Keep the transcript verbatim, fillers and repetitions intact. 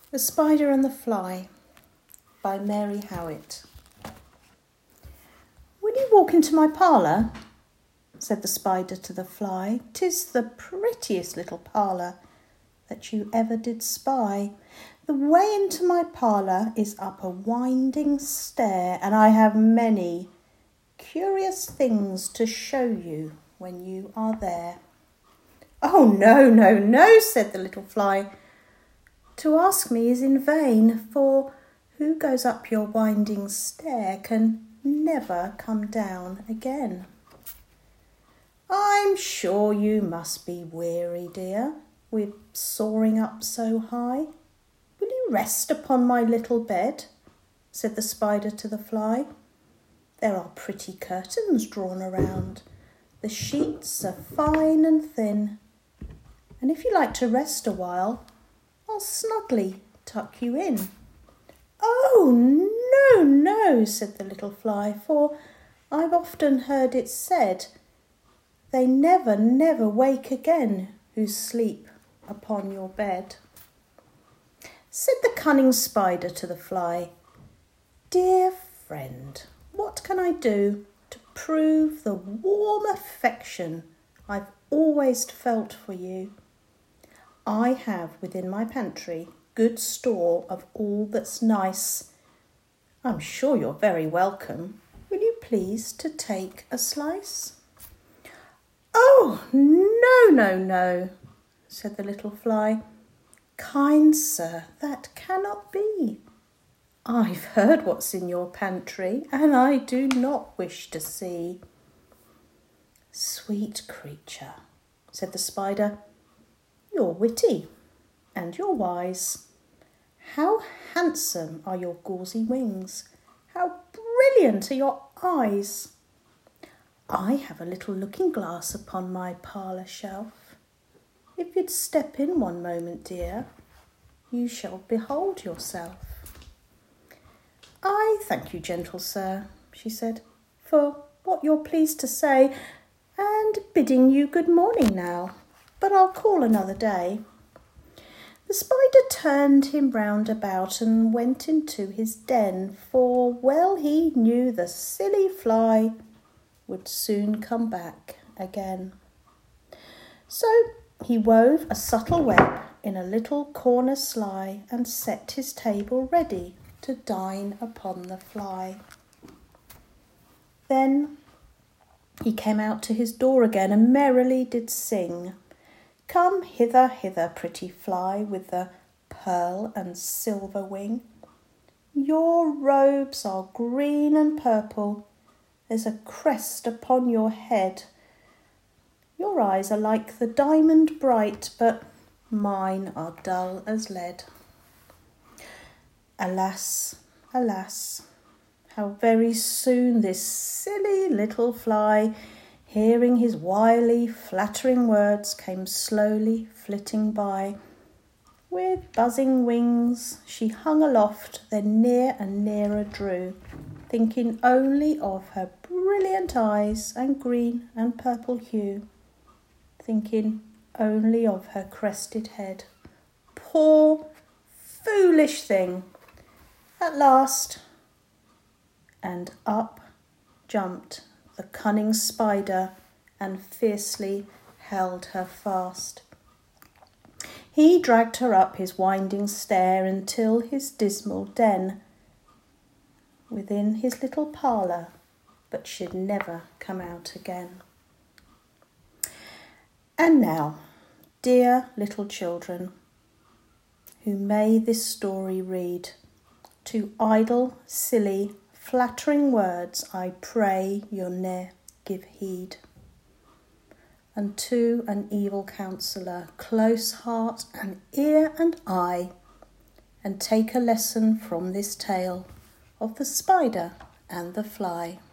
The Spider and the Fly by Mary Howitt. "Will you walk into my parlour?" said the Spider to the Fly. "'Tis the prettiest little parlour that you ever did spy. The way into my parlour is up a winding stair, and I have many curious things to show you when you are there." "Oh, no, no, no," said the little Fly. "To ask me is in vain, for who goes up your winding stair can never come down again." "I'm sure you must be weary, dear, with soaring up so high. Will you rest upon my little bed?" said the Spider to the Fly. "There are pretty curtains drawn around. The sheets are fine and thin, and if you like to rest a while, I'll snugly tuck you in." "Oh, no, no," said the little Fly, "for I've often heard it said, they never, never wake again who sleep upon your bed." Said the cunning Spider to the Fly, "Dear friend, what can I do to prove the warm affection I've always felt for you? I have within my pantry good store of all that's nice. I'm sure you're very welcome. Will you please to take a slice?" "Oh, no, no, no," said the little Fly. "Kind sir, that cannot be. I've heard what's in your pantry, and I do not wish to see." "Sweet creature," said the Spider, "you're witty and you're wise. How handsome are your gauzy wings! How brilliant are your eyes! I have a little looking glass upon my parlour shelf. If you'd step in one moment, dear, you shall behold yourself." "I thank you, gentle sir," she said, "for what you're pleased to say, and bidding you good morning now, but I'll call another day." The Spider turned him round about and went into his den, for well he knew the silly Fly would soon come back again. So he wove a subtle web in a little corner sly, and set his table ready to dine upon the Fly. Then he came out to his door again, and merrily did sing, "Come hither, hither, pretty Fly, with the pearl and silver wing. Your robes are green and purple, there's a crest upon your head. Your eyes are like the diamond bright, but mine are dull as lead." Alas, alas, how very soon this silly little Fly, hearing his wily, flattering words, came slowly flitting by. With buzzing wings she hung aloft, then near and nearer drew, thinking only of her brilliant eyes and green and purple hue, thinking only of her crested head. Poor, foolish thing! At last, and up jumped the cunning Spider and fiercely held her fast. He dragged her up his winding stair until his dismal den, within his little parlour, but she'd never come out again. And now, dear little children, who may this story read, to idle, silly, flattering words I pray you'll ne'er give heed. Unto an evil counsellor, close heart and ear and eye, and take a lesson from this tale of the Spider and the Fly.